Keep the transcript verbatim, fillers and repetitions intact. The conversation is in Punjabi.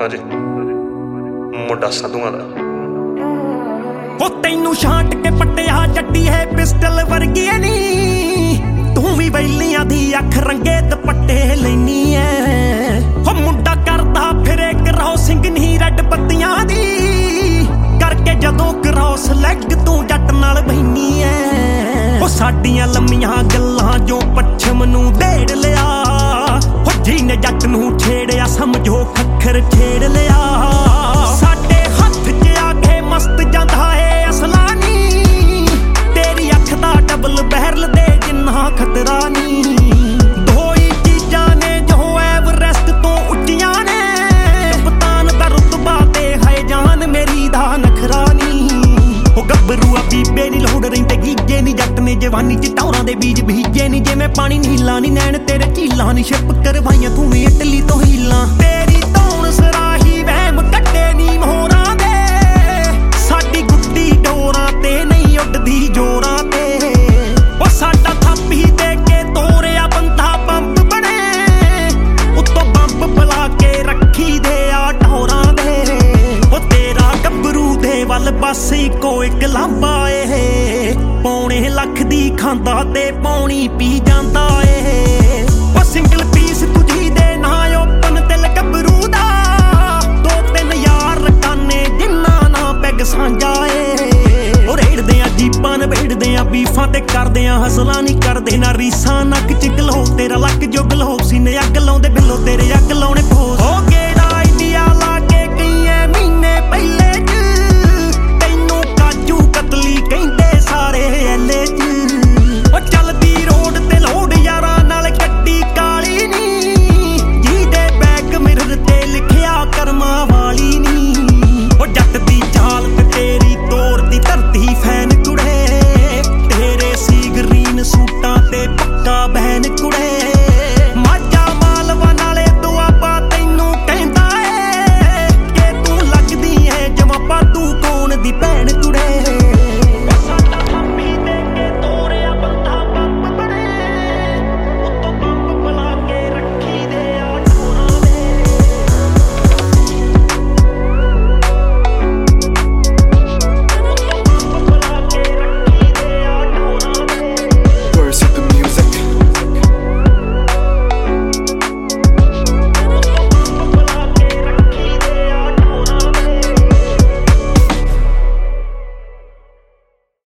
ਹਾਂਜੀ ਮੁੰਡਾ ਸੰਧੂਆਂ ਦਾ ਉਹ ਤੈਨੂੰ ਛਾਂਟ ਕੇ ਪੱਟਿਆ ਜੱਟੀ ਹੈ ਪਿਸਟਲ ਵਰਗੀ ਨੀ ਤੂੰ ਵੀ ਵੈਲੀਆਂ ਦੀ ਅੱਖ ਰੰਗੇ ਦੁਪੱਟੇ ਲੈਨੀ ਐ ਉਹ ਮੁੰਡਾ ਕਰਦਾ ਫਿਰੇ ਕ੍ਰੋਸਿੰਗ ਨਹੀਂ ਰੈੱਡ ਬੱਤੀਆਂ ਦੀ ਕਰਕੇ ਜਦੋਂ ਕ੍ਰੋਸ ਲੈਗ ਤੂੰ ਜੱਟ ਨਾਲ ਬਹਿਨੀ ਐ ਉਹ ਸਾਡੀਆਂ ਲੰਮੀਆਂ ਗੱਲਾਂ ਜੋ ਪੱਛਮ ਨੂੰ ਢੇੜ ਲਿਆ ਉਹ ਜਿਹਨੇ ਜੱਟ ਨੂੰ ਛੇੜਿਆ ਸਮਝੋ ਖੱਖਰ ਛੇੜ ਲਿਆ ਸਾਡੇ ਹੱਥ 'ਚ ਆ ਕੇ ਮਸਤ ਜਾਂਦਾ ਏ ਅਸਲਾ ਨੀ ਤੇਰੀ ਅੱਖ ਦਾ ਡਬਲ ਬਹਿਰਲ ਦੇ ਜਿੰਨਾ ਖਤਰਾ ਨੀ ਦੋ ਹੀ ਚੀਜ਼ਾਂ ਨੇ ਜੋ ਐਵਰੈਸਟ ਤੋਂ ਉੱਚੀਆਂ ਨੇ ਕਪਤਾਨ ਦਾ ਰੁਤਬਾ ਤੇ ਹੈ ਜਾਨ ਮੇਰੀ ਦਾ ਨਖਰਾ ਨੀ ਉਹ ਗੱਭਰੂ ਆ ਬੀਬੇ ਨੀ ਲੋੜ ਰਹਿੰਦੇ ਗੀਜੇ ਨੀ ਜੱਟ ਨੇ ਜਵਾਨੀ ਚ ਟੌਰਾਂ ਦੇ ਬੀਜ ਬੀਜੇ ਨੀ ਜਿਵੇਂ ਪਾਣੀ ਨੀਲਾ ਨੀ ਨੈਣ ਤੇਰੇ ਝੀਲਾਂ ਨੀ ਸ਼ਿਪ ਕਰਵਾਈਆਂ ਤੂੰ ਵੀ ਇਟਲੀ ਤੋਂ ਹੀਲਾਂ ਤੇਰੀ ਧੌਣ ਸਰਾਹੀ ਵਹਿਮ ਕੱਢੇ ਨੀ ਮੋਹਰਾਂ ਦੇ ਸਾਡੀ ਗੁੱਡੀ ਡੋਰਾਂ ਤੇ ਨਹੀਂ ਉੱਡਦੀ ਜੋਰਾਂ ਤੇ ਉਹ ਸਾਡਾ ਥਾਪੀ ਦੇ ਕੇ ਤੋਰਿਆ ਬੰਦਾ ਬੰਬ ਬਣੇ ਉੱਤੋਂ ਬੰਬ ਬੁਲਾ ਕੇ ਰੱਖੀ ਦੇ ਆ ਢੋਰਾਂ ਦੇ ਉਹ ਤੇਰਾ ਗੱਭਰੂ ਦੇ ਵੱਲ ਬਸ ਇੱਕੋ ਇੱਕ ਲਾਂਬਾ ਏ ਪੌਣੇ ਲੱਖ ਦੀ ਖਾਂਦਾ ਤੇ ਪੌਣੀ ਪੀ ਜਾਂਦਾ ਏ ਉਹ ਸਿੰਗਲ ਪੀਸ ਤੁਝੀ ਦੇ ਨਾ ਓਪਨ ਦਿਲ ਗੱਭਰੂ ਦਾ ਦੋ ਤਿੰਨ ਯਾਰ ਰਕਾਨੇ ਜਿੰਨਾ ਨਾ ਪੈਗ ਸਾਂਝਾ ਏ ਉਹ ਰੇੜਦੇ ਆ ਜੀਪਾਂ ਨਵੇੜਦੇ ਆ ਬੀਫਾਂ ਤੇ ਕਰਦੇ ਆ ਹਸਲਾਂ ਨਹੀਂ ਕਰਦੇ ਨਾ ਰੀਸਾਂ ਨੱਕ ਚ ਗਲੋ ਤੇਰਾ ਲੱਕ ਜੋ ਗਲੋ ਸੀਨੇ ਅੱਗ ਲਾਉਂਦੇ ਬਿੱਲੋ ਤੇਰੇ ਅੱਗ ਲਾਉਣੇ